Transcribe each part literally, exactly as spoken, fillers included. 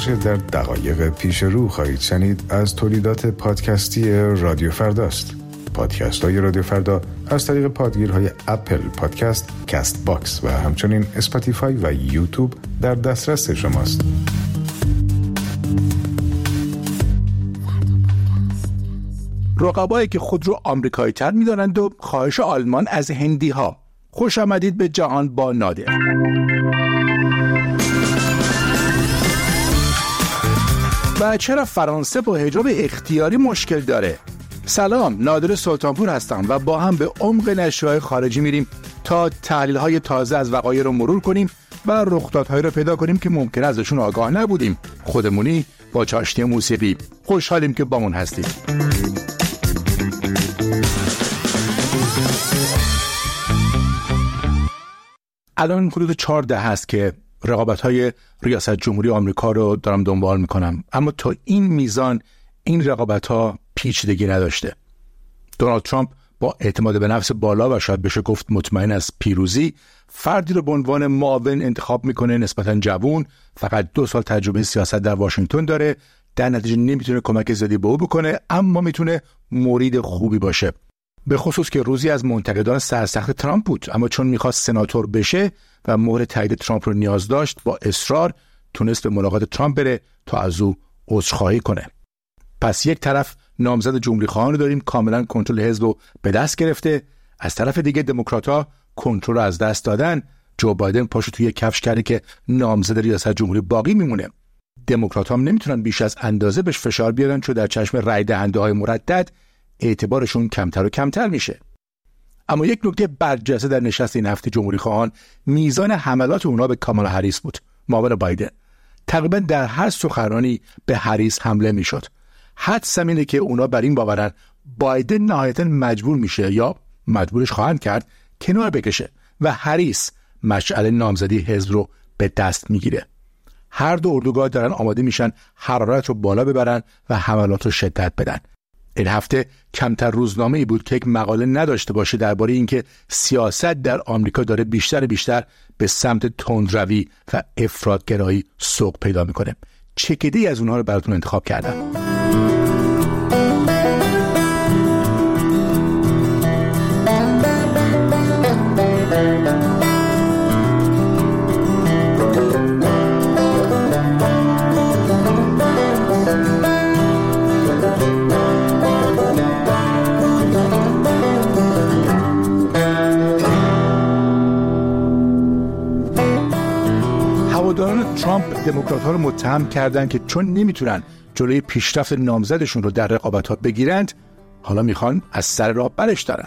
آنچه در دقایق پیش رو خواهید شنید از تولیدات پادکستی رادیو فرداست. پادکست های رادیو فردا از طریق پادگیرهای اپل پادکست، کست باکس و همچنین اسپاتیفای و یوتیوب در دسترس شماست. رقبایی که خود رو آمریکایی تر می دانند و خواهش آلمان از هندی ها. خوش آمدید به جهان با نادر. و چرا فرانسه با حجاب اختیاری مشکل داره؟ سلام، نادر سلطانپور هستم و با هم به عمق نشریه‌های خارجی میریم تا تحلیل‌های تازه از وقایع رو مرور کنیم و رخدادهایی رو پیدا کنیم که ممکنه ازشون آگاه نبودیم. خودمونی با چاشنی موسیقی. خوشحالیم که بامون هستید. الان حدود چهارده هست که رقابت‌های ریاست جمهوری آمریکا رو دارم دنبال میکنم، اما تا این میزان این رقابت‌ها پیچیدگی نداشته. دونالد ترامپ با اعتماد به نفس بالا و شاید بشه گفت مطمئن از پیروزی فردی رو به عنوان معاون انتخاب میکنه نسبتاً جوان، فقط دو سال تجربه سیاست در واشنگتن داره، در نتیجه نمیتونه کمک زیادی به او بکنه، اما میتونه مرید خوبی باشه. به خصوص که روزی از منتقدان سرسخت ترامپ بود، اما چون میخواست سناتور بشه و مهر تایید ترامپ رو نیاز داشت، با اصرار تونست به ملاقات ترامپ بره تا از او عذرخواهی کنه. پس یک طرف نامزد جمهوری خواهان رو داریم کاملا کنترل حزب رو به دست گرفته، از طرف دیگه دموکرات‌ها کنترل رو از دست دادن. جو بایدن پاشو توی کفش کرده که نامزد ریاست جمهوری باقی میمونه. دموکرات‌ها هم نمیتونن بیش از اندازه بهش فشار بیارن، چون در چشم رای دهنده‌های مردد اعتبارشون کمتر و کمتر میشه. اما یک نکته برجسته در نشست این هفته جمهوری خواهان میزان حملات اونا به کامالا هریس بود، معاون بایدن. تقریبا در هر سخنرانی به هریس حمله میشد. حدس اینه که اونا بر این باورن بایدن نهایتا مجبور میشه یا مجبورش خواهند کرد کنار بکشه و هریس مشعل نامزدی حزب رو به دست میگیره. هر دو اردوگاه دارن آماده میشن حرارت رو بالا ببرن و حملات رو شدت بدن. این هفته کمتر روزنامه‌ای بود که یک مقاله نداشته باشه درباره اینکه سیاست در آمریکا داره بیشتر و بیشتر به سمت تندروی و افراط‌گرایی سوق پیدا میکنه. چکیده‌ای از اونها رو براتون انتخاب کردم. هواداران ترامپ دموکرات‌ها رو متهم کردند که چون نمیتونن جلوی پیشرفت نامزدشون رو در رقابت‌ها بگیرند، حالا میخوان از سر راه برش دارن.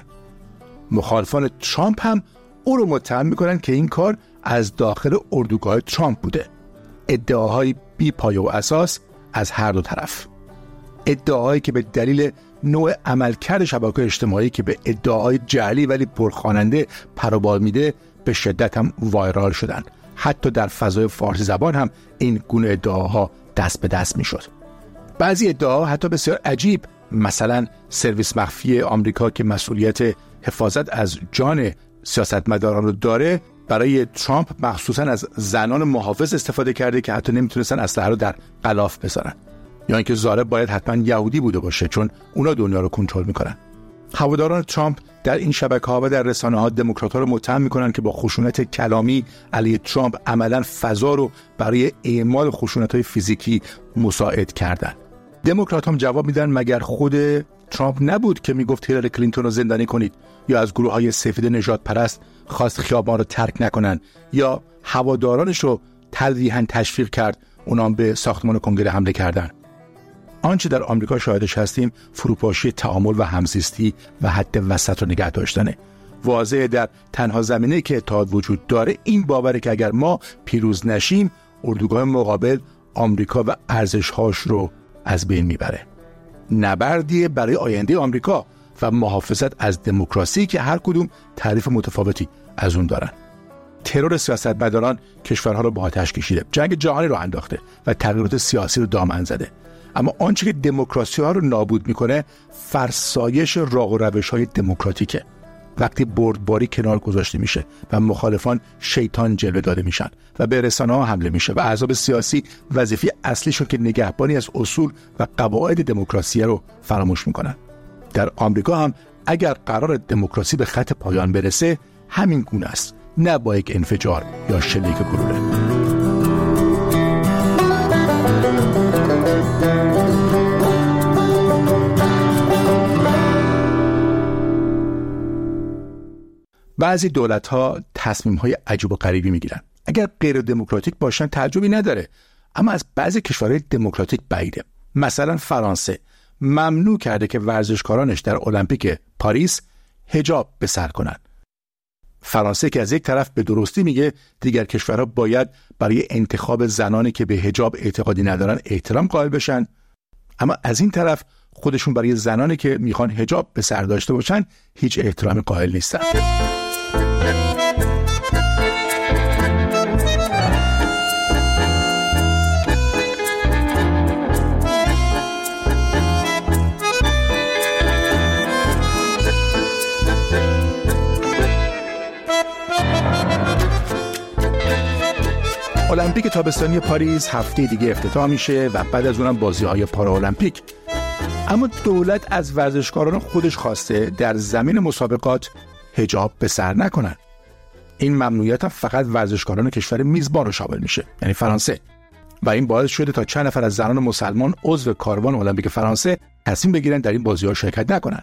مخالفان ترامپ هم او رو متهم میکنن که این کار از داخل اردوگاه ترامپ بوده. ادعاهای بی پایه و اساس از هر دو طرف. ادعاهایی که به دلیل نوع عملکرد شبکه‌های اجتماعی که به ادعاهای جعلی ولی پرخواننده پروبال میده به شدت هم وایرال شدن. حتی در فضای فارسی زبان هم این گونه ادعاها دست به دست میشد. بعضی ادعاها حتی بسیار عجیب، مثلا سرویس مخفی آمریکا که مسئولیت حفاظت از جان سیاستمداران رو داره برای ترامپ مخصوصا از زنان محافظ استفاده کرده که حتی نمیتونستن اسلحه رو در غلاف بذارن، یا اینکه ضارب باید حتما یهودی بوده باشه چون اونا دنیا رو کنترل میکنن. هواداران ترامپ در این شبکه‌ها و در رسانه‌ها دموکرات‌ها رو متهم می‌کنن که با خشونت کلامی علیه ترامپ عملاً فضا رو برای اعمال خشونت‌های فیزیکی مساعد کردن. دموکرات‌ها هم جواب میدن مگر خود ترامپ نبود که میگفت هیلاری کلینتون رو زندانی کنید، یا از گروه‌های سفید نژاد پرست خواست خیابان رو ترک نکنن، یا هوادارانش رو تلویحاً تشویق کرد اونام به ساختمان کنگره حمله کردن. آنچه در آمریکا شاهدش هستیم فروپاشی تعامل و همزیستی و حد وسط رو نگه داشتنه. واضحه در تنها زمینه‌ای که اتحاد وجود داره این باوره که اگر ما پیروز نشیم اردوگاه مقابل آمریکا و ارزش‌هاش رو از بین میبره. نبردی برای آینده آمریکا و محافظت از دموکراسی که هر کدوم تعریف متفاوتی از اون دارن. ترور سیاستمداران کشورها رو با آتش کشیده، جنگ جهانی رو انداخته و تغییرات سیاسی رو دامن زده. اما آنچه که دموکراسی ها رو نابود میکنه فرسایش راه و روش های دموکراتیکه. وقتی بردباری کنار گذاشته میشه و مخالفان شیطان جلوه داده میشن و به رسانه‌ها حمله میشه و احزاب سیاسی وظیفه اصلیشون که نگهبانی از اصول و قواعد دموکراسی رو فراموش میکنن. در آمریکا هم اگر قرار دموکراسی به خط پایان برسه همین گونه است، نه با یک انفجار یا شلیک گلوله. بعضی دولت‌ها تصمیم‌های عجیب و غریبی می‌گیرن. اگر غیر دموکراتیک باشن تعجبی نداره، اما از بعضی کشورهای دموکراتیک بعیده. مثلا فرانسه ممنوع کرده که ورزشکارانش در المپیک پاریس حجاب به سر کنن. فرانسه که از یک طرف به درستی میگه دیگر کشورها باید برای انتخاب زنانی که به حجاب اعتقادی ندارن احترام قائل بشن، اما از این طرف خودشون برای زنانی که میخوان حجاب به سر داشته باشن هیچ احترامی قائل نیستن. المپیک تابستانی پاریس هفته دیگه افتتاح میشه و بعد از اونم بازی‌های پارالمپیک. اما دولت از ورزشکاران خودش خواسته در زمین مسابقات حجاب به سر نکنن. این ممنوعیت هم فقط ورزشکاران کشور میزبان رو شامل میشه، یعنی فرانسه، و این باعث شده تا چند نفر از زنان مسلمان عضو کاروان المپیک فرانسه تصمیم بگیرن در این بازی‌ها شرکت نکنن.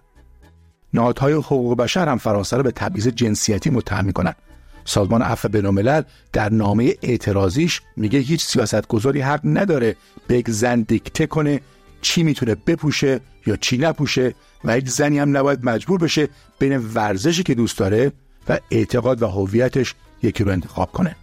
نهادهای حقوق بشر هم فرانسه رو به تبعیض جنسیتی متهم میکنن. سازمان عفو بین‌الملل در نامه اعتراضیش میگه هیچ سیاستگزاری حق نداره به یک زن دیکته کنه چی میتونه بپوشه یا چی نپوشه و هیچ زنی هم نباید مجبور بشه بین ورزشی که دوست داره و اعتقاد و هویتش یکی رو انتخاب کنه.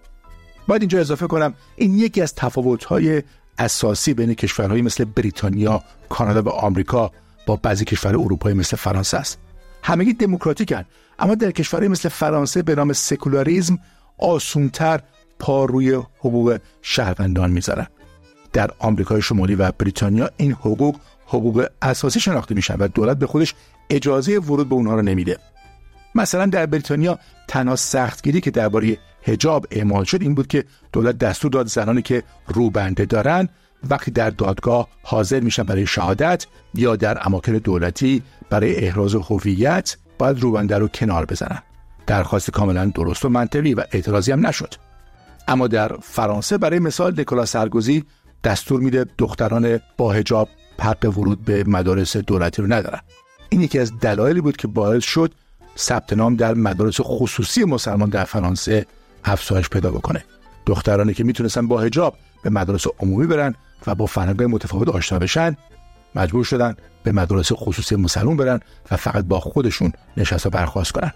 باید اینجا اضافه کنم این یکی از تفاوت‌های اساسی بین کشورهایی مثل بریتانیا، کانادا و آمریکا با بعضی کشورهای اروپایی مثل فرانسه است. همگی دموکراتیکن، اما در کشورهای مثل فرانسه به نام سکولاریسم آسونتر پا روی حقوق شهروندان میذارن. در آمریکای شمالی و بریتانیا این حقوق حقوق اساسی شناخته میشن و دولت به خودش اجازه ورود به اونها رو نمیده. مثلا در بریتانیا تنها سختگیری که درباره حجاب اعمال شد این بود که دولت دستور داد زنانی که روبنده دارن وقتی در دادگاه حاضر میشن برای شهادت یا در اماکن دولتی برای احراز هویت باید روبنده رو کنار بزنن. درخواست کاملا درست و منطقی و اعتراضی هم نشد. اما در فرانسه برای مثال نیکولا سارکوزی دستور میده دختران با حجاب حق ورود به مدارس دولتی رو ندارن. این یکی از دلایلی بود که باعث شد ثبت نام در مدارس خصوصی مسلمان در فرانسه افزایش پیدا بکنه. دخترانی که میتونستن با حجاب به مدارس عمومی برن و با فرهنگ‌های متفاوت آشنا بشن مجبور شدن به مدارس خصوصی مسلمان برن و فقط با خودشون نشست و برخاست کنن.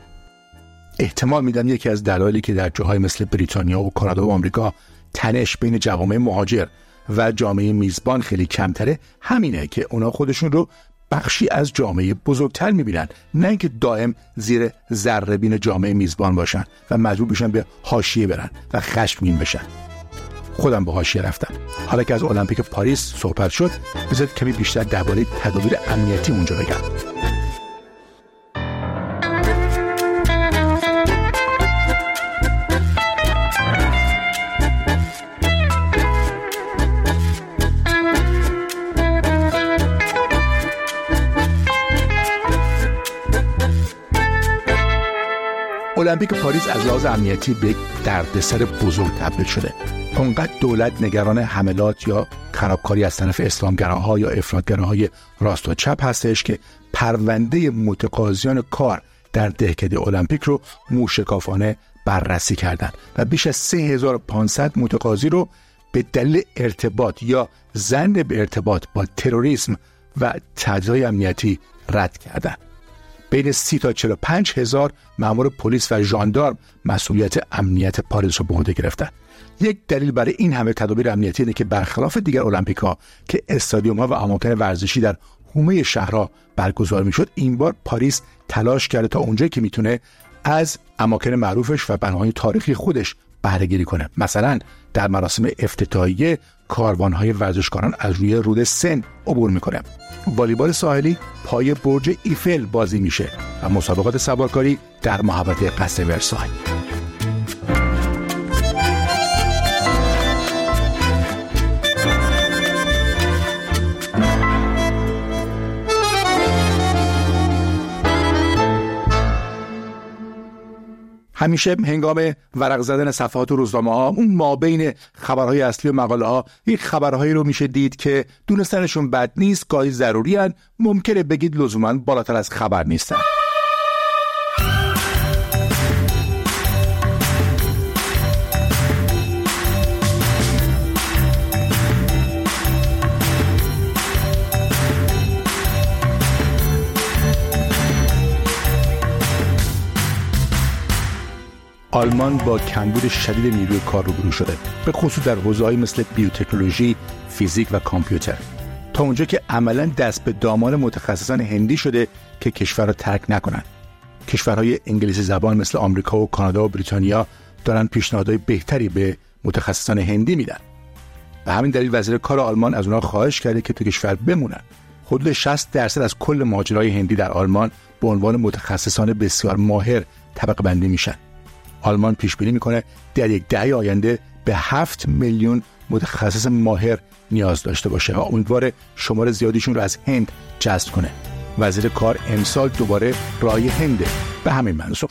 احتمال میدم یکی از دلایلی که در جاهای مثل بریتانیا و کانادا و آمریکا تنش بین جوامع مهاجر و جامعه میزبان خیلی کمتره همینه که اونا خودشون رو بخشی از جامعه بزرگتر میبینن، نه اینکه دائم زیر ذره‌بین جامعه میزبان باشن و مجبور بشن به حاشیه برن و خشمگین بشن. خودم به حاشیه رفتم. حالا که از المپیک پاریس صحبت شد بذارید کمی بیشتر درباره تدابیر امنیتی اونجا بگم. المپیک پاریس از لحاظ امنیتی به دردسر بزرگ تبدیل شده. اونقدر دولت نگران حملات یا خرابکاری از طرف اسلامگراها یا افراطگراهای راست و چپ هستش که پرونده متقاضیان کار در دهکده المپیک رو موشکافانه بررسی کردن و بیش از سه هزار و پانصد متقاضی رو به دلیل ارتباط یا ظن به ارتباط با تروریسم و تجزیه امنیتی رد کردن. بین سی تا چهل و پنج هزار مأمور پلیس و ژاندارم مسئولیت امنیت پاریس رو به عهده گرفتن. یک دلیل برای این همه تدابیر امنیتی اینه که برخلاف دیگر المپیک‌ها که استادیوم‌ها و اماکن ورزشی در حومه شهرها برگزار می‌شد، این بار پاریس تلاش کرده تا اونجایی که میتونه از اماکن معروفش و بناهای تاریخی خودش بهره‌گیری کنه. مثلا در مراسم افتتاحیه کاروان‌های ورزشکاران از روی رود سن عبور می‌کنه. والیبال ساحلی پای برج ایفل بازی میشه و مسابقات سوارکاری در محوطه قصر ورسای. همیشه هنگام ورق زدن صفحات و روزنامه‌ها، اون مابین خبرهای اصلی و مقاله‌ها، یک خبرهایی رو میشه دید که دونستنشون بد نیست، گاهی ضروری هن، ممکنه بگید لزوماً بالاتر از خبر نیستن. آلمان با کمبود شدید نیروی کار روبرو شده، به خصوص در حوزه‌هایی مثل بیوتکنولوژی، فیزیک و کامپیوتر، تا اونجا که عملاً دست به دامان متخصصان هندی شده که کشور را ترک نکنند. کشورهای انگلیسی زبان مثل آمریکا و کانادا و بریتانیا دارن پیشنهادهای بهتری به متخصصان هندی میدن. به همین دلیل وزیر کار آلمان از اونها خواهش کرده که تو کشور بمونن. حدود شصت درصد از کل مهاجرای هندی در آلمان به عنوان متخصصان بسیار ماهر طبقه بندی میشن. آلمان پیش بینی میکنه در یک دهه آینده به هفت میلیون متخصص ماهر نیاز داشته باشه و امیدواره شمار زیادیشون رو از هند جذب کنه. وزیر کار امسال دوباره راهی هنده به همین منظور.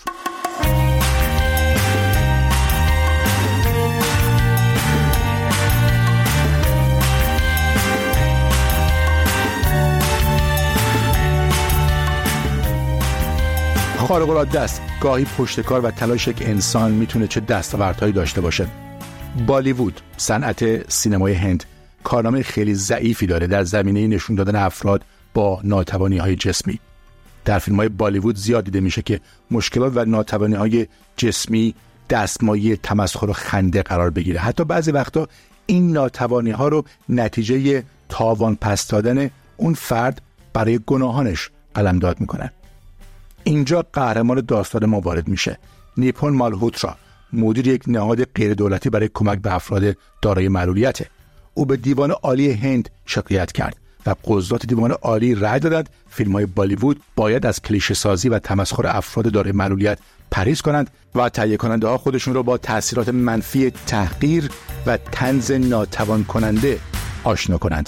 خارق‌العاده است گاهی پشتکار و تلاش یک انسان میتونه چه دستاوردهایی داشته باشه. بالیوود، صنعت سینمای هند، کارنامه خیلی ضعیفی داره در زمینه نشون دادن افراد با ناتوانی‌های جسمی. در فیلم‌های بالیوود زیاد دیده میشه که مشکلات و ناتوانی‌های جسمی دستمایه تمسخر و خنده قرار بگیره. حتی بعضی وقتا این ناتوانی‌ها رو نتیجه تاوان پس دادن اون فرد برای گناهانش قلمداد میکنن. اینجا قهرمان داستان ما وارد میشه. نیپون مالهوترا، مدیر یک نهاد غیر دولتی برای کمک به افراد دارای معلولیته. او به دیوان عالی هند شکایت کرد و قضات دیوان عالی رأی دادند فیلم‌های بالیوود باید از کلیشه سازی و تمسخر افراد دارای معلولیت پرهیز کنند و تهیه کننده ها خودشون رو با تاثیرات منفی تحقیر و طنز ناتوان کننده آشنا کنند.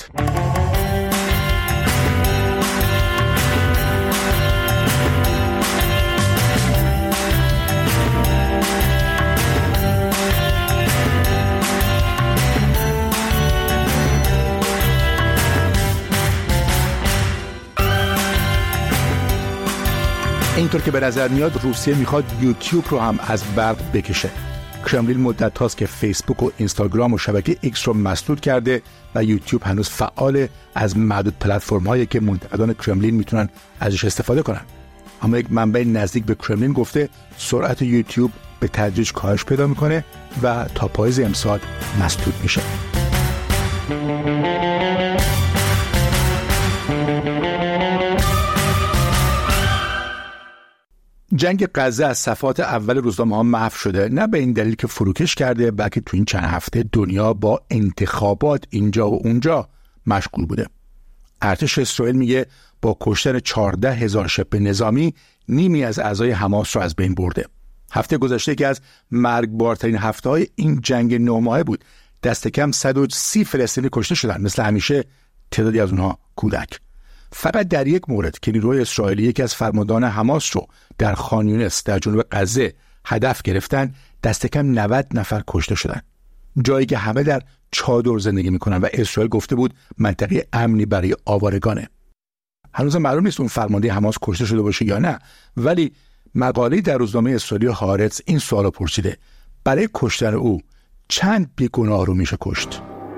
اینطور که به نظر میاد روسیه میخواد یوتیوب رو هم از برق بکشه. کرملین مدت هاست که فیسبوک و اینستاگرام و شبکه ایکس رو مسدود کرده و یوتیوب هنوز فعال از معدود پلتفرم هایی که منتقدان کرملین میتونن ازش استفاده کنن. اما یک منبع نزدیک به کرملین گفته سرعت یوتیوب به تدریج کاهش پیدا میکنه و تا پاییز امسال مسدود میشه. جنگ غزه از صفحات اول روزنامه‌ها محو شده، نه به این دلیل که فروکش کرده، بلکه تو این چند هفته دنیا با انتخابات اینجا و اونجا مشغول بوده. ارتش اسرائیل میگه با کشتن چهارده هزار شبه نظامی نیمی از اعضای حماس رو از بین برده. هفته گذشته که از مرگبارترین هفته‌های این جنگ نه ماهه بود. دست کم صد و سی فلسطینی کشته شدن، مثل همیشه تعدادی از اونها کودک. فقط در یک مورد که نیروی اسرائیلی یکی از فرماندهان حماس رو در خان یونس در جنوب غزه هدف گرفتن، دست کم نود نفر کشته شدن. جایی که همه در چادر زندگی میکنن و اسرائیل گفته بود منطقه امنی برای آوارگانه. هنوز معلوم نیست اون فرمانده حماس کشته شده باشه یا نه، ولی مقاله در روزنامه اسرائیلی هارتز این سوالو پرسیده: برای کشتن او چند بیگناه رو میشه کشت؟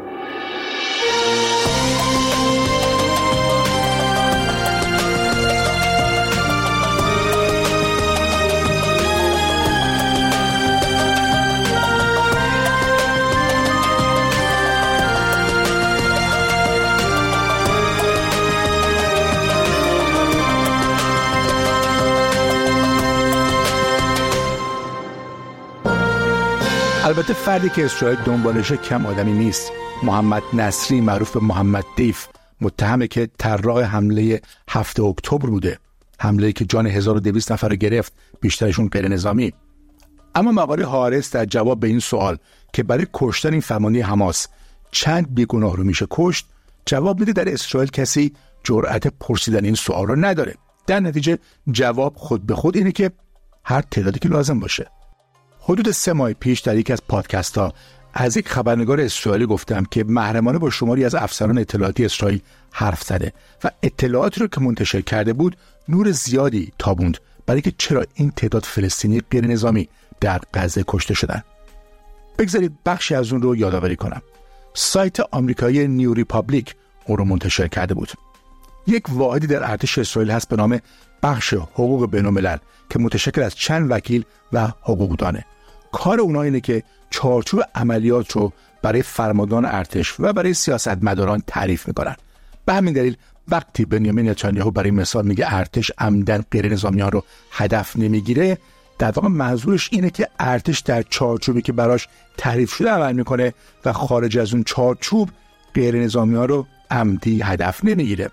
البته فردی که اسرائیل دنبالشه کم آدمی نیست. محمد نصری، معروف به محمد دیف، متهمه که طراح حمله هفتم اکتبر بوده. حمله‌ای که جان هزار و دویست نفر رو گرفت، بیشترشون غیر نظامی. اما مقاله هارس در جواب به این سوال که برای کشتن این فرمانده حماس چند بیگناه رو میشه کشت، جواب میده در اسرائیل کسی جرأت پرسیدن این سوال رو نداره. در نتیجه جواب خود به خود اینه که هر تعدادی که لازم باشه. حدود سه ماه پیش در یکی از پادکست ها از یک خبرنگار اسرائیلی گفتم که محرمانه با شماری از افسران اطلاعاتی اسرائیل حرف زده و اطلاعاتی رو که منتشر کرده بود نور زیادی تابوند برای که چرا این تعداد فلسطینی غیر نظامی در غزه کشته شدن. بگذارید بخشی از اون رو یادآوری کنم. سایت آمریکایی نیو ریپابلیک اون رو منتشر کرده بود. یک واحدی در ارتش اسرائیل هست به نام بخش حقوق بین‌الملل که متشکل از چند وکیل و حقوقدانه. کار اونها اینه که چارچوب عملیات رو برای فرماندهان ارتش و برای سیاستمداران تعریف میکنن. به همین دلیل وقتی بنیامین نتانیاهو برای مثال میگه ارتش عمدن غیر نظامیان رو هدف نمیگیره، در واقع منظورش اینه که ارتش در چارچوبی که براش تعریف شده عمل میکنه و خارج از اون چارچوب غیر نظامیان رو عمدی هدف نمیگیره.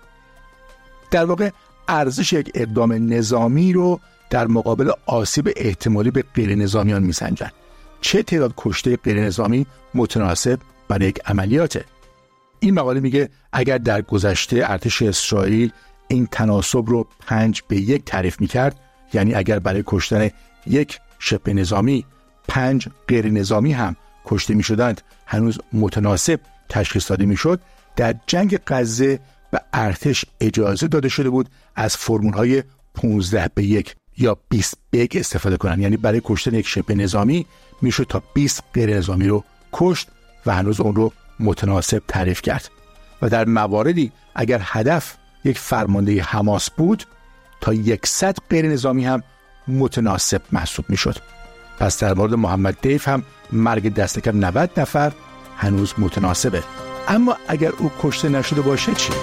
در واقع ارزش یک اقدام نظامی رو در مقابل آسیب احتمالی به غیر نظامیان میسنجن. چه تعداد کشته غیر نظامی متناسب برای یک عملیاته؟ این مقاله میگه اگر در گذشته ارتش اسرائیل این تناسب رو پنج به یک تعریف میکرد، یعنی اگر برای کشتن یک شبه نظامی پنج غیر نظامی هم کشته میشدند هنوز متناسب تشخیص داده میشد، در جنگ غزه به ارتش اجازه داده شده بود از فرمولهای پانزده به یک یا بیست به یک استفاده کنن. یعنی برای کشتن یک شبه نظامی میشد تا بیست غیر نظامی رو کشت و هنوز اون رو متناسب تعریف کرد. و در مواردی اگر هدف یک فرمانده حماس بود تا صد غیر نظامی هم متناسب محسوب میشد. پس در مورد محمد دیف هم مرگ دست کم نود نفر هنوز متناسبه. اما اگر او کشته نشده باشه چی؟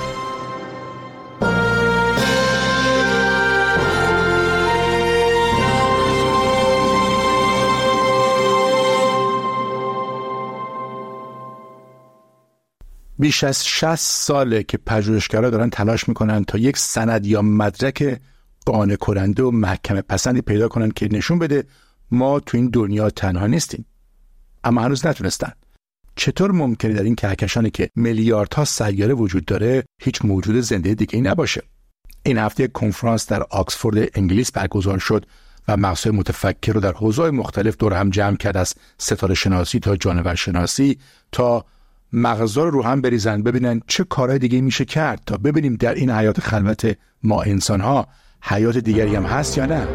بیش از شصت ساله که پژوهشگران دارن تلاش میکنن تا یک سند یا مدرک قانع کننده و محکمه پسندی پیدا کنن که نشون بده ما تو این دنیا تنها نیستیم. اما هنوز نتونستن. چطور ممکنه در این کهکشانی که میلیاردها سیاره وجود داره هیچ موجود زنده دیگه ای نباشه؟ این هفته یک کنفرانس در آکسفورد انگلیس برگزار شد و مغزهای متفکر رو در حوزه‌های مختلف دور هم جمع کرد، از ستاره شناسی تا جانور شناسی، تا مغزها رو هم بریزن ببینن چه کارهای دیگه میشه کرد تا ببینیم در این حیات خلوت ما انسان‌ها حیات دیگری هم هست یا نه.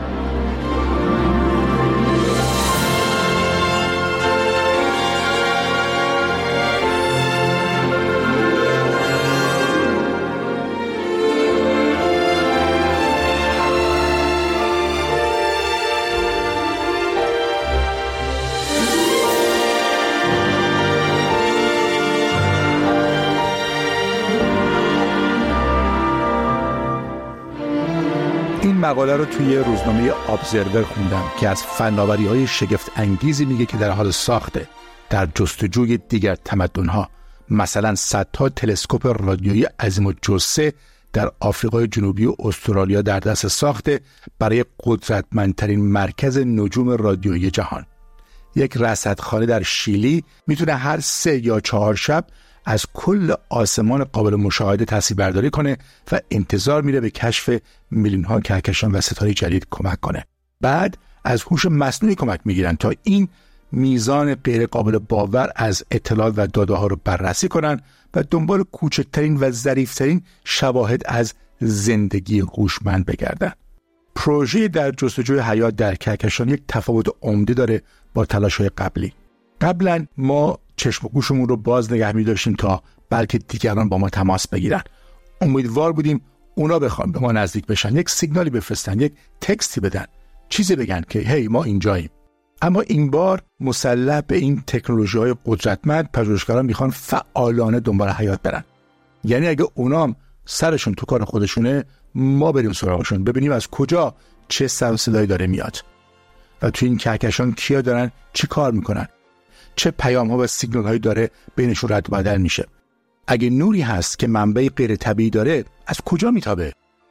مقاله رو توی روزنامه ابزرور خوندم که از فناوری‌های شگفت انگیزی میگه که در حال ساخته در جستجوی دیگر تمدن‌ها. مثلا صدها تلسکوپ رادیویی عظیم‌الجثه در آفریقای جنوبی و استرالیا در دست ساخته برای قدرتمندترین مرکز نجوم رادیویی جهان. یک رصدخانه در شیلی میتونه هر سه یا چهار شب از کل آسمان قابل مشاهده تصویربرداری کنه و انتظار میره به کشف میلیون ها کهکشان و ستاره جدید کمک کنه. بعد از هوش مصنوعی کمک میگیرن تا این میزان غیر قابل باور از اطلاعات و داده ها رو بررسی کنن و دنبال کوچکترین و ظریفترین شواهد از زندگی هوشمند بگردن. پروژه در جستجوی حیات در کهکشان یک تفاوت عمده داره با تلاش‌های قبلی. قبلا ما چشم و گوشمون رو باز نگه می داشتیم تا بلکه دیگران با ما تماس بگیرن. امیدوار بودیم اونا بخوان به ما نزدیک بشن، یک سیگنالی بفرستن، یک تکستی بدن، چیزی بگن که هی ما اینجاییم. اما این بار مسلح به این تکنولوژی‌های قدرتمند، پژوهشگران میخوان فعالانه دنبال حیات برن. یعنی اگه اونام سرشون تو کار خودشونه، ما بریم سراغشون ببینیم از کجا چه سر و صدایی داره میاد و تو این کهکشان کیا دارن چی کار میکنن، چه پیام ها و سیگنال هایی داره بینشون رد و بدل میشه. اگه نوری هست که منبع غیر طبیعی داره از کجا میتابه؟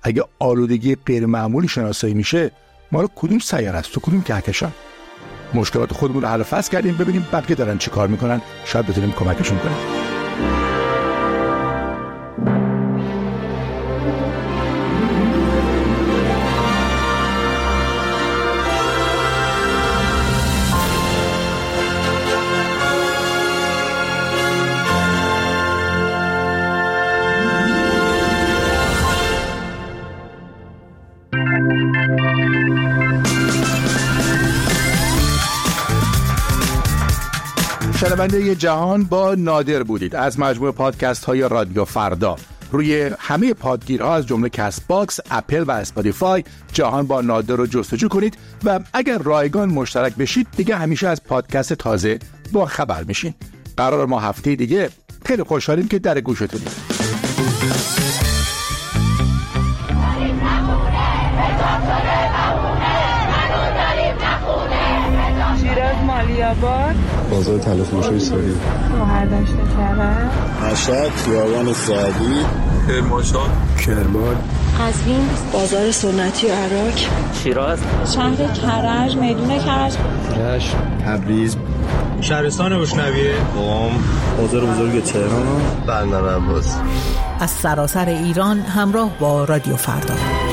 اگه آلودگی غیر معمولی شناسایی میشه، مال کدوم سیاره است تو کدوم کهکشان؟ مشکلات خودمون رو حل و فصل کردیم، ببینیم بقیه دارن چی کار میکنن، شاید بتونیم کمکشون کنیم. شنونده جهان با نادر بودید از مجموعه پادکست های رادیو فردا. روی همه پادگیرها از جمله کست باکس، اپل و اسپاتیفای جهان با نادر رو جستجو کنید و اگر رایگان مشترک بشید دیگه همیشه از پادکست تازه با خبر میشین. قرار ما هفته دیگه خیلی خوشحالیم که در گوشتونید. شیراز مالیاباد، بازار تلفروشی ساری، مهردشت کرد، مشهد، خیابان سعدی، کرمانشاه، کرمان، قزوین، بازار سنتی عراق، شیراز، شهر کرج، میدون کرج، رشت، تبریز، شهرستان بشنویه، قم، بازار بزرگ تهران، بندر عباس. از سراسر ایران همراه با رادیو فردا.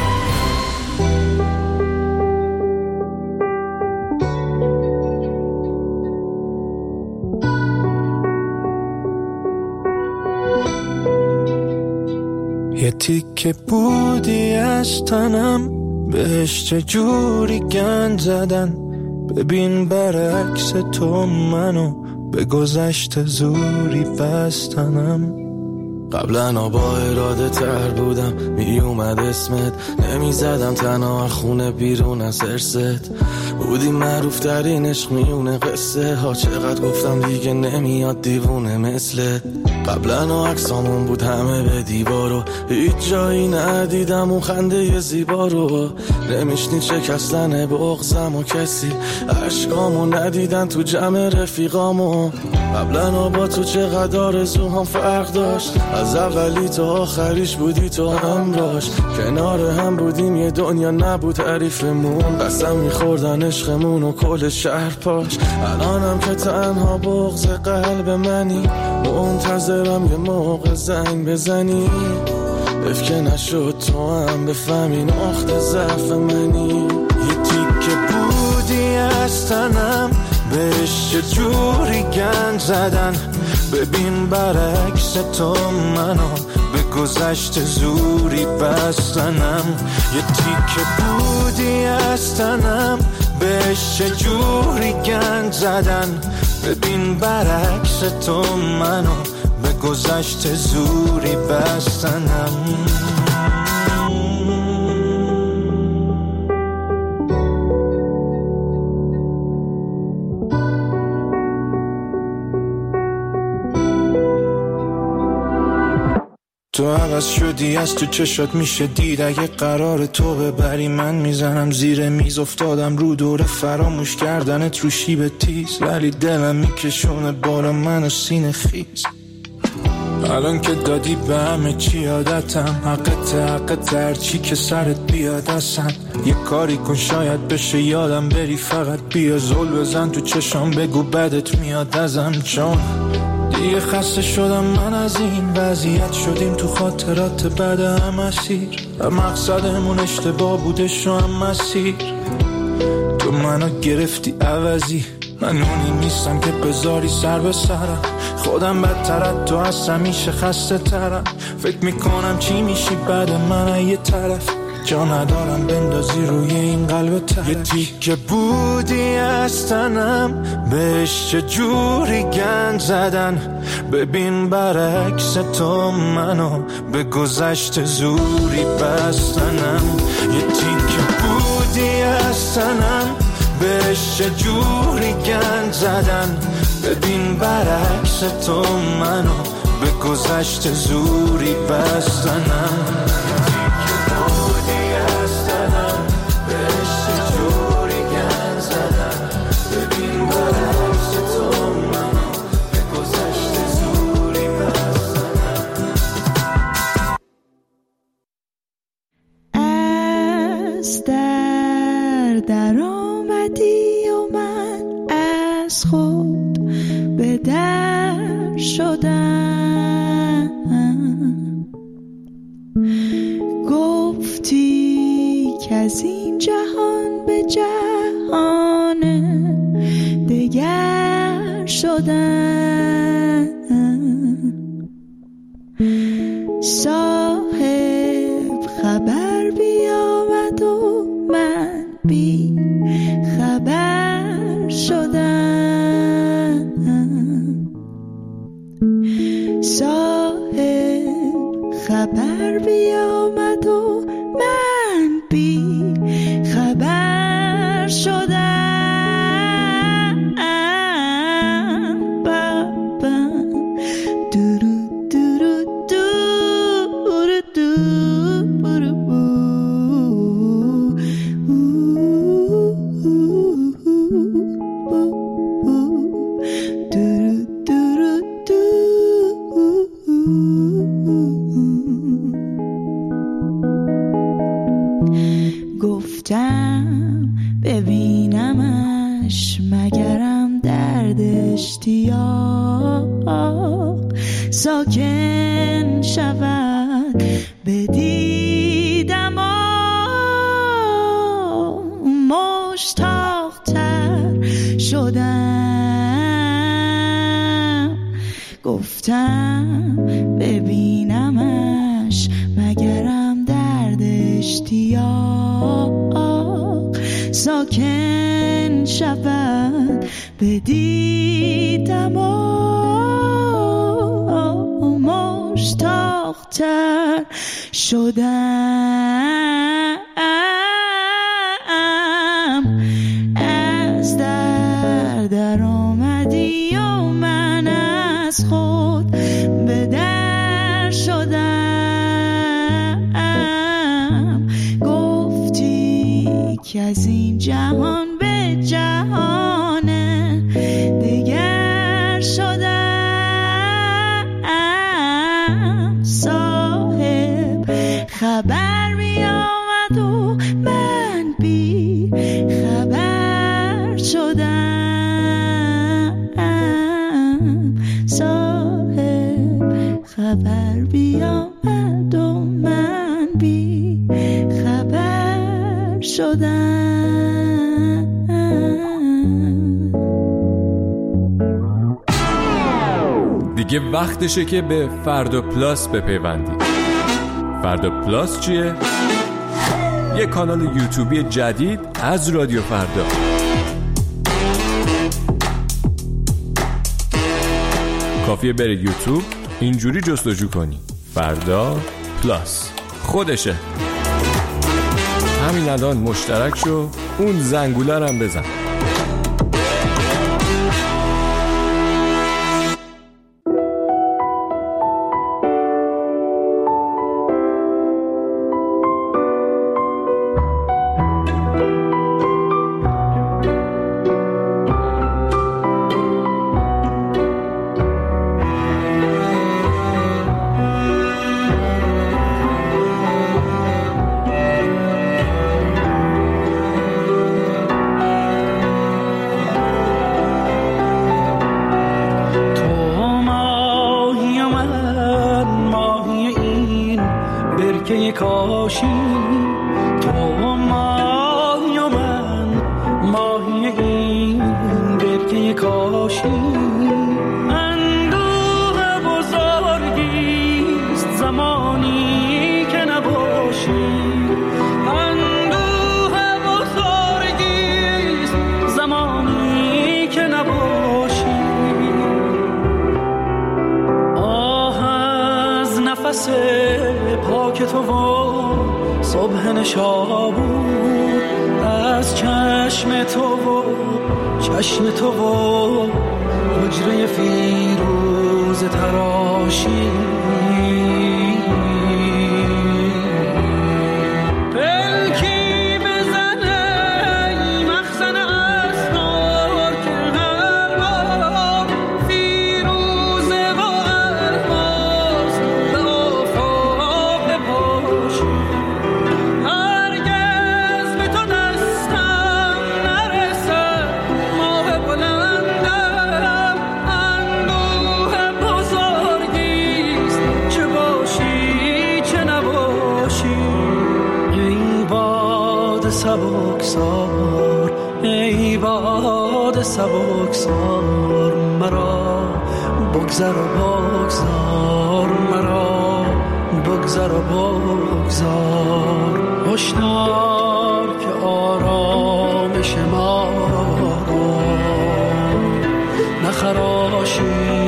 یه تیکه بودی از تنم، بهش چجوری گند زدن. ببین برعکس تو منو به گذشته زوری بستنم. قبلا با اراده تر بودم، می اومد اسمت، نمی زدم تنها خونه بیرون از ارست. بودی معروف ترین عشق میونه قصه ها، چقدر گفتم دیگه نمیاد دیوونه مثلت. قبلا عکسامون بود همه به دیوارو، هیچ جایی ندیدم اون خنده زیبا رو. نمیشنید شکستن بغضم و کسی، عشقامو ندیدن تو جمع رفیقامو. قبلا با تو چقدر آرزوهام فرق داشت، از اولی تا آخریش بودی تو همراش. کنار هم بودیم یه دنیا نبود تعریفمون، قسم میخوردن عشقمون و کل شهر پاش. الانم که تنها بغض قلب منی، منتظرم یه موقع زنگ بزنی. اف که نشد تو هم بفهمی نقطه ضعف منی. یه تیکه بودی از تنم، بهش جوری گند زدن. ببین برعکس تو منو به گذشته زوری بستنم. یه تیکه بودی از تنم، بهش جوری گند زدن. ببین برعکس تو منو به گذشته زوری بستنم. تو عوض شدی، از تو چشات میشه دید. اگه قرار تو ببری من میزنم زیر میز. افتادم رو دور فراموش کردنت رو شیب تیز، ولی دلم میکشونه بالا منو سینه خیز. الان که دادی به همه چی عادتم، حقت حقت هرچی که سرت بیاد اصلا. یه کاری کن شاید بشه یادم بری، فقط بیا زل بزن تو چشام بگو بدت میاد ازم. چون دیگه خسته شدم من از این وضعیت، شدیم تو خاطرات بعد هم اسیر. مقصدمون اشتباه بودش و هم مسیر. تو منو گرفتی عوضی، من اونی نیستم که بذاری سر به سرم. خودم بدترت تو از همیشه خسته ترم. فکر میکنم چی میشی بعد من یه طرف، جا ندارم بندازی روی این قلب ترش. یه تیکه بودی از تنم، بهش چجوری گند زدن. ببین برعکس تو منو به گذشته زوری بستنم. یه تیکه بودی از تنم، بهش چجوری گند زدن. ببین برعکس تو منو به گذشته زوری بستنم. از در در آمدی و من از خود به در شدم. گفتی که از این جهان به جهان دگر شدم. صاحب خبر بیامد و من بی خبر شدم. صاحب خبر بیامد و من بی خبر شدم. گفتم ببینمش مگرم درد اشتیاق ساکن شود. بدیدم مشتاق تر شدم. گفتم ببینمش مگرم درد اشتیاق ساکن شود. بدیدم مشتاق تر شدم. از در در آمدی و من از خود به در شدم. گفتی که از این جهان به جهان دگر شدم. صاحب خبر می آمد و من بی خبر شدم. صاحب خبر بیامد و من بی خبر شدم. دیگه وقتشه که به فردا پلاس بپیوندید. فردا پلاس چیه؟ یه کانال یوتیوبی جدید از رادیو فردا. کافیه بری یوتیوب اینجوری جستجو کنی فردا پلاس، خودشه. همین الان مشترک شو، اون زنگوله رو هم بزن. کاشی تو ماهی و من ماهی این برکه کاشی. اندوه بزرگیست زمانی که نباشی. اندوه بزرگیست زمانی که نباشی. آه از نفس پاک تو و صبح نشابور، از چشم تو و چشم تو و حجره فیروز تراشی. سبکسار ای باد سبکسار مرا بگذر و بگذار مرا بگذر و بگذار هشدار که آرامش ما را نخراشی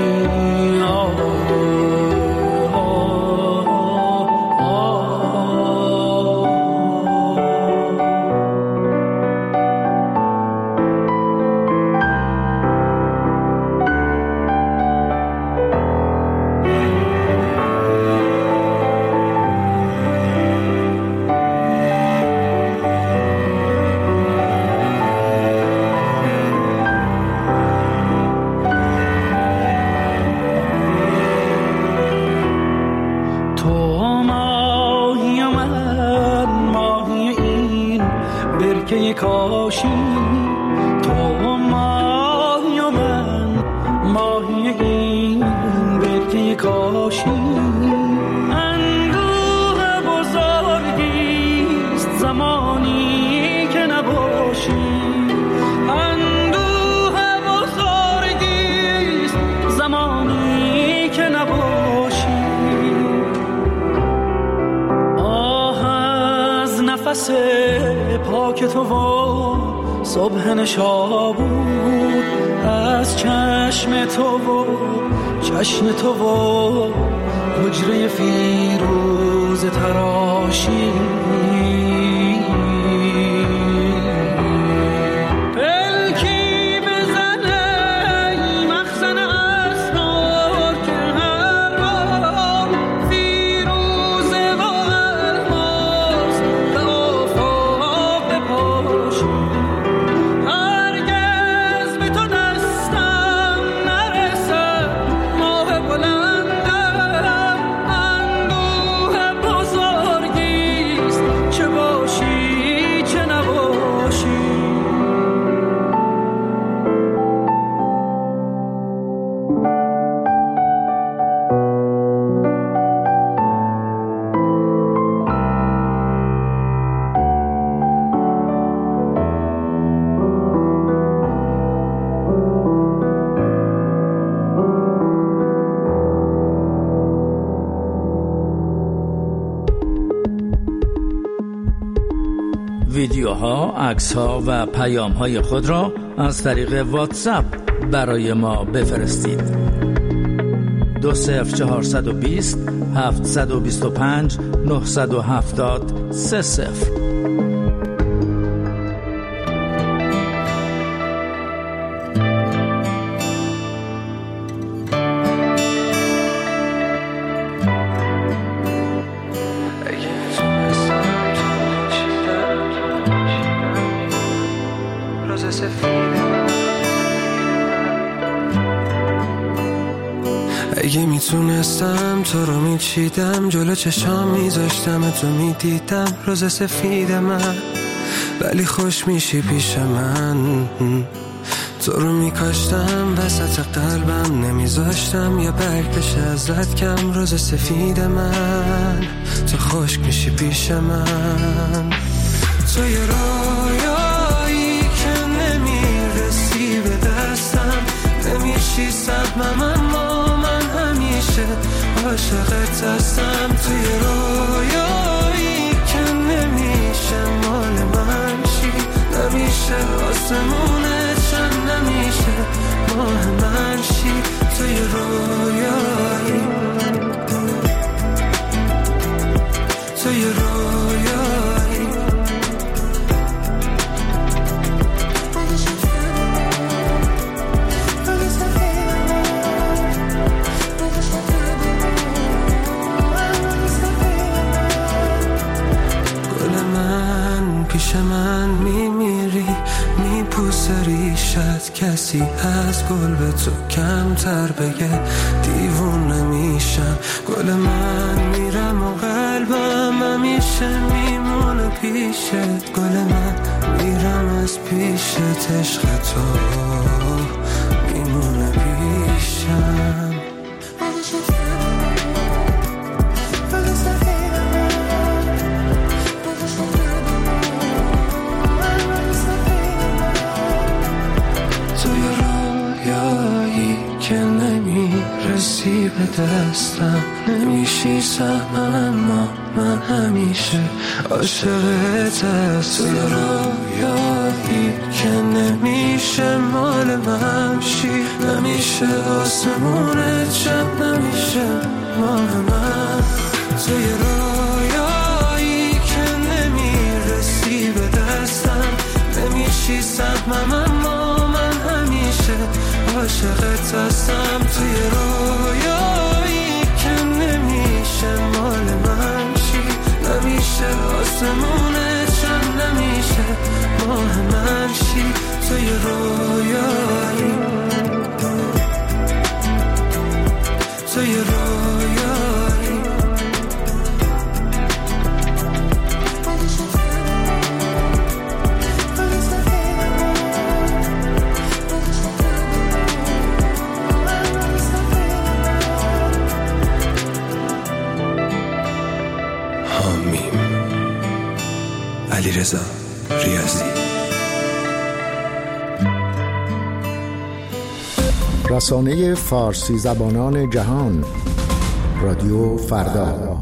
کاشی تو ماهی و من ماهی این برکه کاشی اندوه بزرگیست زمانی که نباشی اندوه بزرگیست زمانی که نباشی آه از نفس پاک تو و صبح نشابود از چشم تو و چشم تو و حجره فیروز تراشی ویدیوها، عکس‌ها و پیام‌های خود را از طریق واتساپ برای ما بفرستید. دو صفر چهارصد و بیست هفتصد و بیست و پنج نهصد و هفتاد سه صفر. اگه میتونستم تو رو میچیدم جلو چشام میذاشتم تو میدیدم روز سفید من ولی خوش میشی پیش من تو رو میکاشتم وسط قلبم نمیذاشتم یا برگش ازت کم روز سفید من تو خشک میشی پیش من تو یه رویایی که نمیرسی به دستم نمیشی صدمم اما من همیشه عاشقت هستم توی رویایی که نمیشه مال من چی نمیشه آسمونت چند نمیشه ماه من چی توی رویایی توی رویایی پیش من میمیری میپوسه ریشت کسی از گل به تو کمتر بگه دیوونه میشم گل من میرم و قلبم همیشه میمونه پیشت گل من میرم از پیشت عشق تو میمونه پیشم دستم نمیشی سهمم، اما من همیشه عاشقت هستم. توی رویایی که نمیشه مال من شی، نمیشه آسمونت شب، نمیشه مال من. توی رویایی که نمیرسی به دستم نمیشی سهمم، اما من همیشه عاشقت هستم. توی رویایی که نمیشه مال من شی، نمیشه آسمونت شب، نمیشه ماه من شی. توی رویایی توی رویایی علیرضا ریاضی. رسانه فارسی زبانان جهان، رادیو فردا.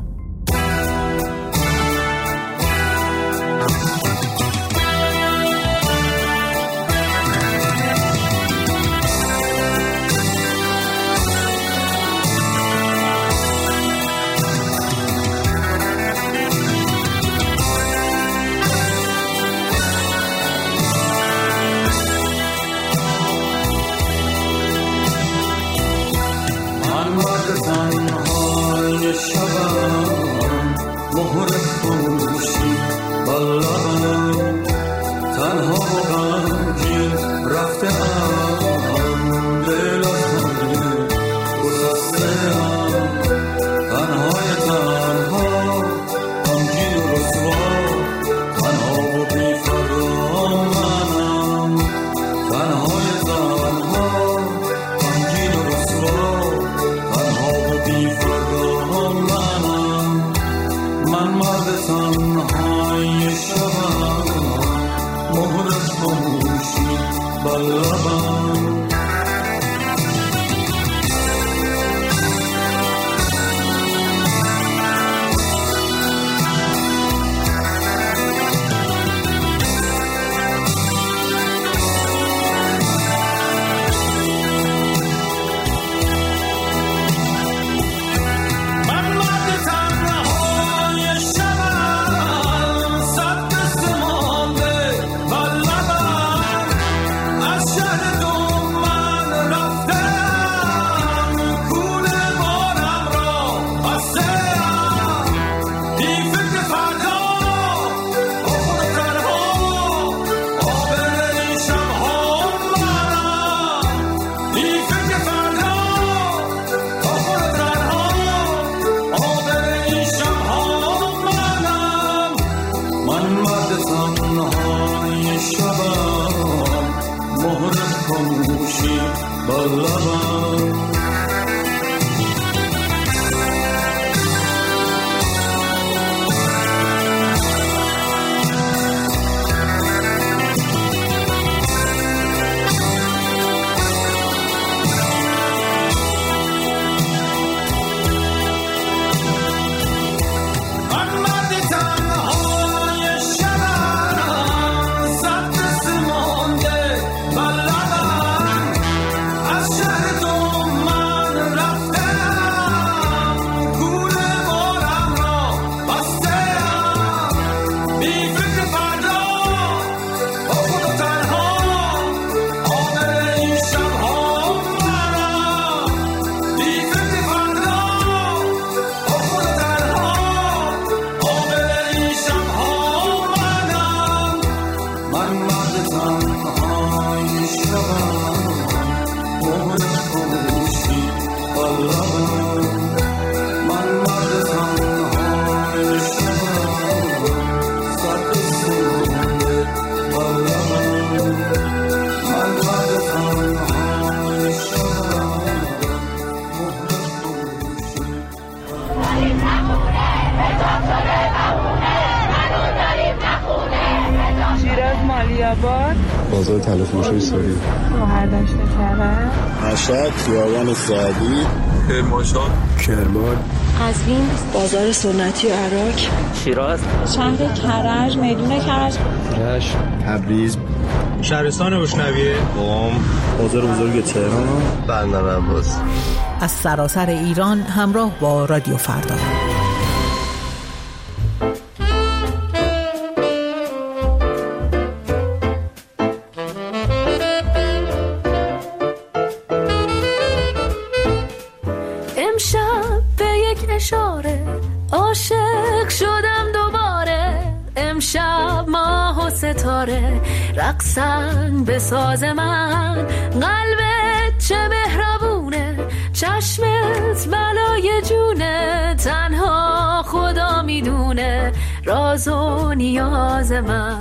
بازار تلفروشی ساری، شوهرداشت کرد، مشهد، خیابان سعدی، کرمانشاه، کرمان، قزوین، بازار سنتی و عراق، شیراز، شهر کرج، میدون کرج، رشت، تبریز، شهرستان بوشنویه، قم، بازار بزرگ تهران، بندر عباس. از سراسر ایران همراه با رادیو فردا. امشب به یک اشاره عاشق شدم دوباره، امشب ماه و ستاره رقصن به ساز من، قلبت چه مهربونه، چشمت بلای جونه، تنها خدا میدونه راز و نیاز من.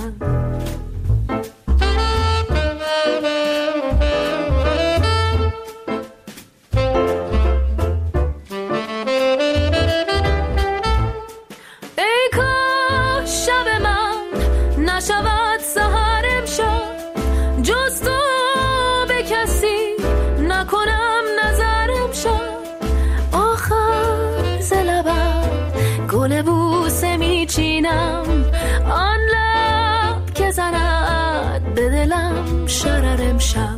آن لب که زند به دلم شرر امشب،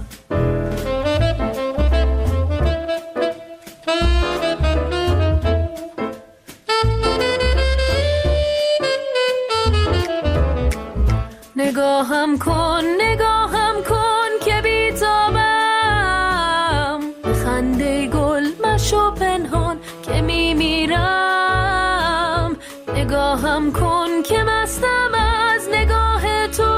نگاهم کن نگاهم کن که بیتابم، خنده گل مشو پنهان که میمیرم، نگاهم کن که مستم از نگاه تو،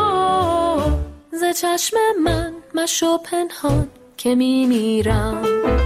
ز چشم من مشو پنهان که میمیرم.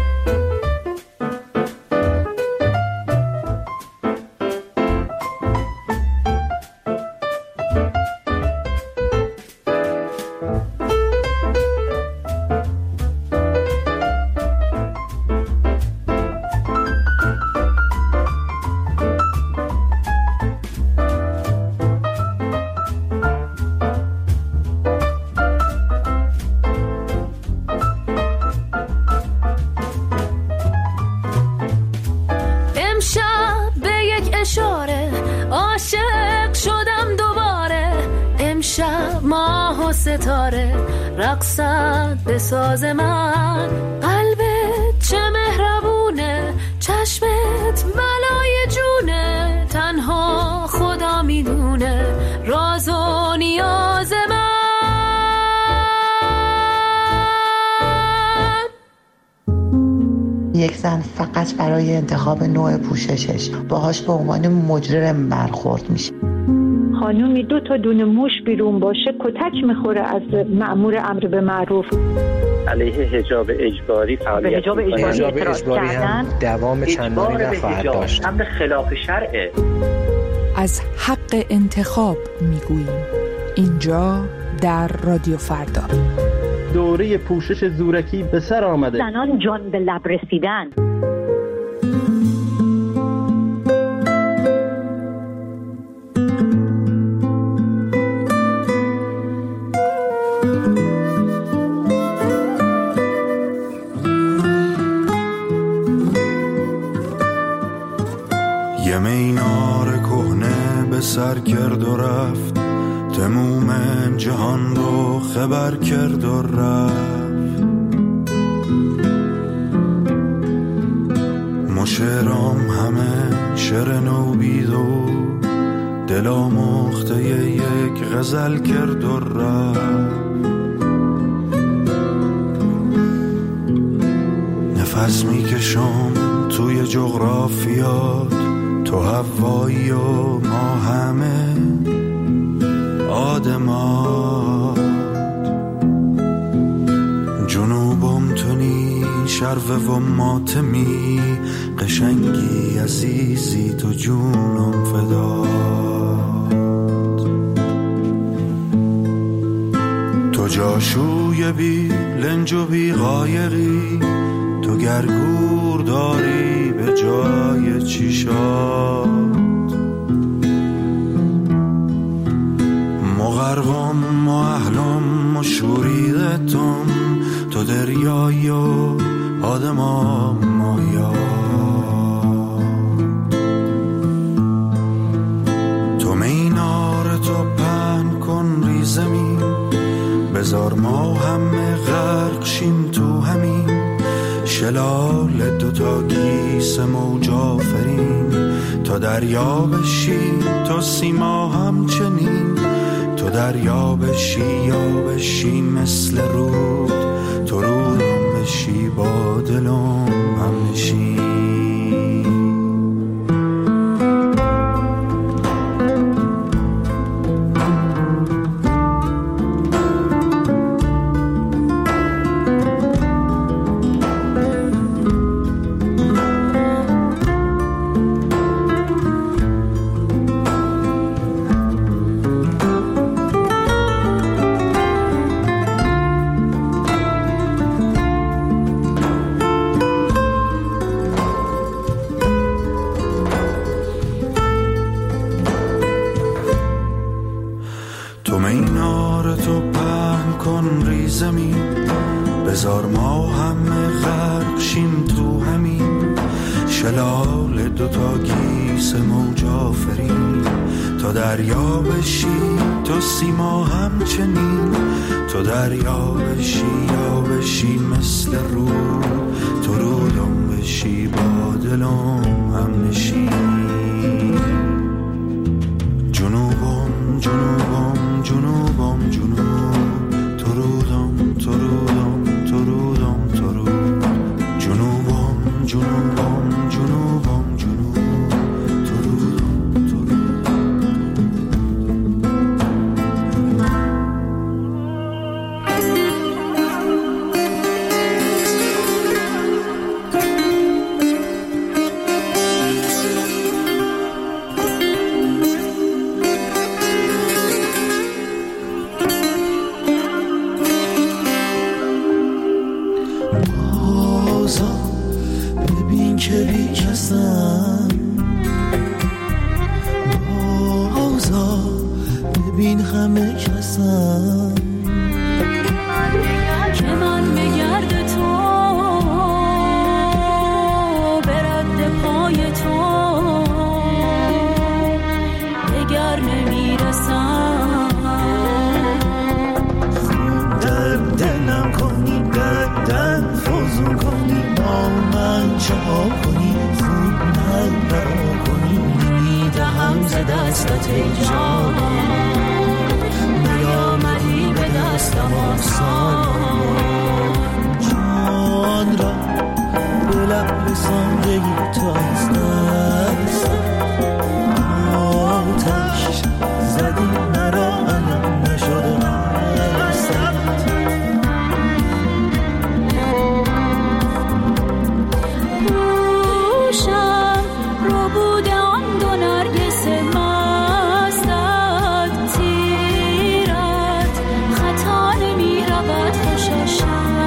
ستاره رقصد به ساز من، قلبت چه مهربونه، چشمت بلای جونه، تنها خدا میدونه راز و نیاز من. یک زن فقط برای انتخاب نوع پوششش باهاش به عنوان مجرم برخورد میشه. خانومی دو تا دونه موش بیرون باشه کتک میخوره از مأمور امر به معروف. علیه حجاب اجباری فعالیت حجاب اجباری, حجاب اجباری هم دوام چندانی نخواهد داشت. امر خلاف شرعه. از حق انتخاب میگوییم اینجا در رادیو فردا. دوره پوشش زورکی به سر آمده. زنان جان به لب رسیدن. یه مینار کهنه به سر کرد و رفت، تموم جهان رو خبر کرد و رفت. مشرام همه شعر نو بید و دلا مخته یک غزل کرد و رفت. نفس میکشم توی جغرافیات، تو هوایی و ما همه آدمات. جنوبم تونی شرف و ماتمی، قشنگی عزیزی تو جونم فدات. تو جاشوی بی لنج و بی قایقی، تو گرگور داری به جای چیشات. مغربم و اهلم و شوریدتم، تو دریایی و آدمام مایا. تو مینار تو پهن کن ری زمین، بذار ما همه غرق شیم تو همین شلال دوتا گیس موج آفرین. تا دریا بشی تو سیما همچنین، تو دریا بشی یا بشی مثل رود، تو رودم بشی با دلم هم نشین. بذار ما همه غرق شیم تو همین شلال دوتا گیس موج آفرین. تا دریا بشی تو سیما همچنین، تو دریا بشی یا بشی مثل رود، تو رودم بشی با دلم هم نشین. جنوبم جنوبم جنوبم جنوب، تو رودم تو رودم تو رودم تو رود. جنوبم جنوبم جنوبم جنوب، تو رودم تو رودم. ببین که بی کسم، بازا ببین همه کسم، که من بگرد تو برد پای تو دگر نمیرسم. در دلم کنی دردن فوزون کنی، با من چه ها کنی زود من رها کنی. نمیدهم ز دستت ای جان، نیامدی به دستم آسان. جان را به لب رساندگی تو از دست آتش زدی مرا علم نشده مستد. پوشم رو بوده آن دو نرگس مستد، تیرت خطا نمی رود خوشش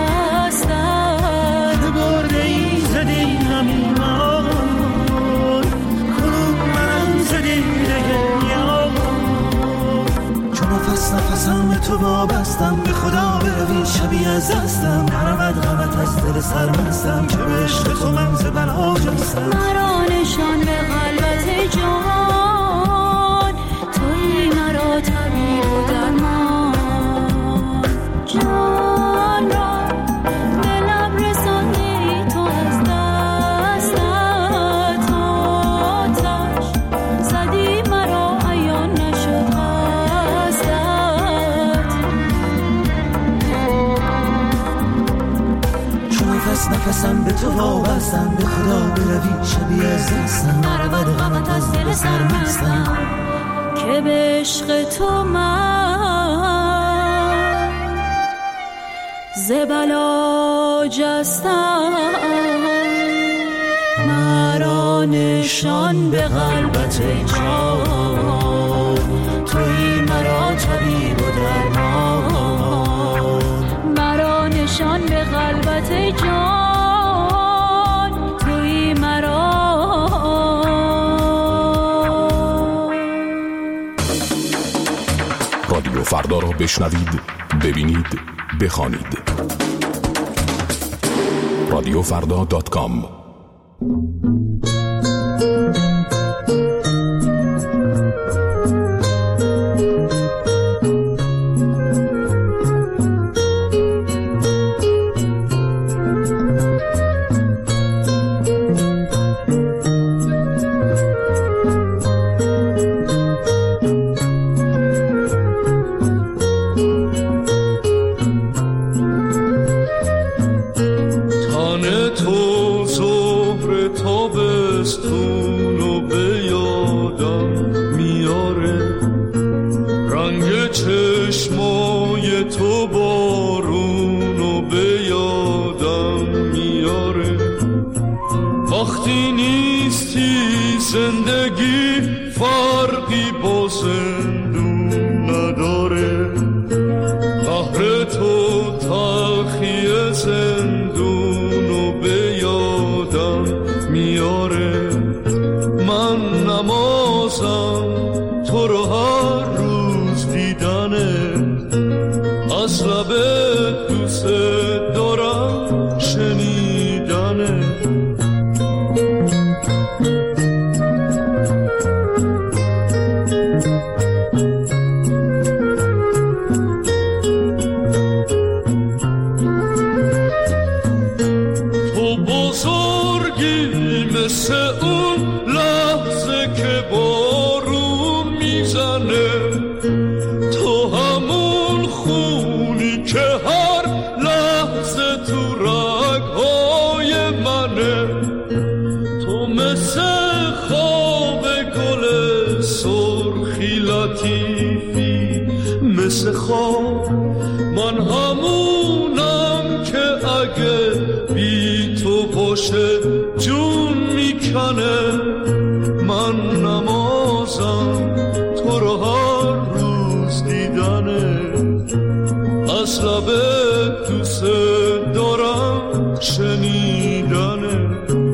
هستد. برده ای زده همین مان، کنون من زده دگریا. چون نفس نفسم به تو وابستم، به خدا بروی شبیه از دستم. نرود غمت از دل سرمستم، که به عشق تو من ز بلا جستم. مرا نشان به قلبت جان، تویی مرا طبیب و درمان. جان را به لب رساندی تو از دستت آتش زدی مرا عیان نشد قصدت. چون نفس نفسم به تو وابستم، به خدا بروی شبیه از دستم. نرود غمت از دل سرمستم، که به عشق تو من ز بلا جستم. مرا نشان به قلبت ای جان، تویی مرا طبیب و درمان. مرا نشان به قلبت ای جان، تویی مرا. رادیو فردا را بشنوید، ببینید، بخوانید. رادیو فردا دات کام رنگ چشمای تو بارونو به یادم میاره. وقتی نیستی زندگی فرقی با زندون نداره. قهر تو تلخی زندونو به یادم میاره. من نمازم تو رو هر روز دیدنه، از لب دوست دارم شنیدنه. تو بزرگی مثل اون لحظه که بارون میزنه. تو همون خونی که هر لحظه تو رگهای منه. تو مثل خواب گل سرخی لطیفی، مثل خواب. من همونم که اگه بی تو باشه جون میکنه. من نمازم تو رو هر روز دیدنه، از لب دوست دارم شنیدنه.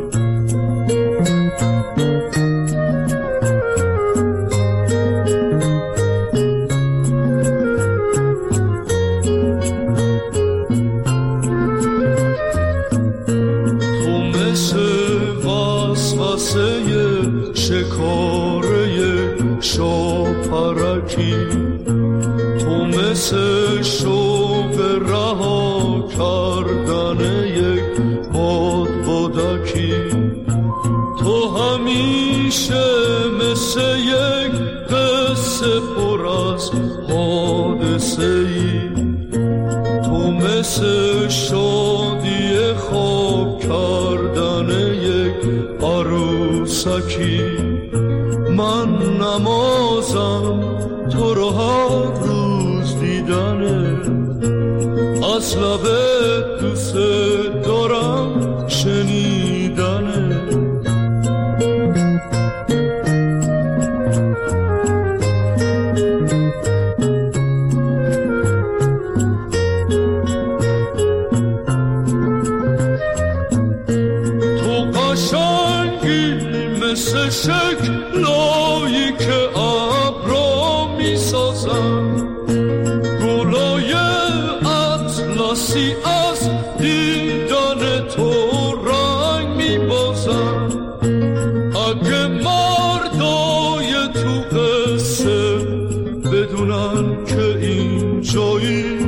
شکاره شاپرکی، تو مثل شوق رها کردن یک باد بادکی. تو همیشه مثل یک قصه پر از حادثه ای. تو مثل شادی خواب کردن یک عروسکی. من نمازم تو رو هر روز دیدنه، از لب دوست دارم شنیدنه. مثل شکلایی که ابرا میسازن، گلای اطلسی از دیدن تو رنگ میبازن. اگه مردای تو قصه بدونن که این جایی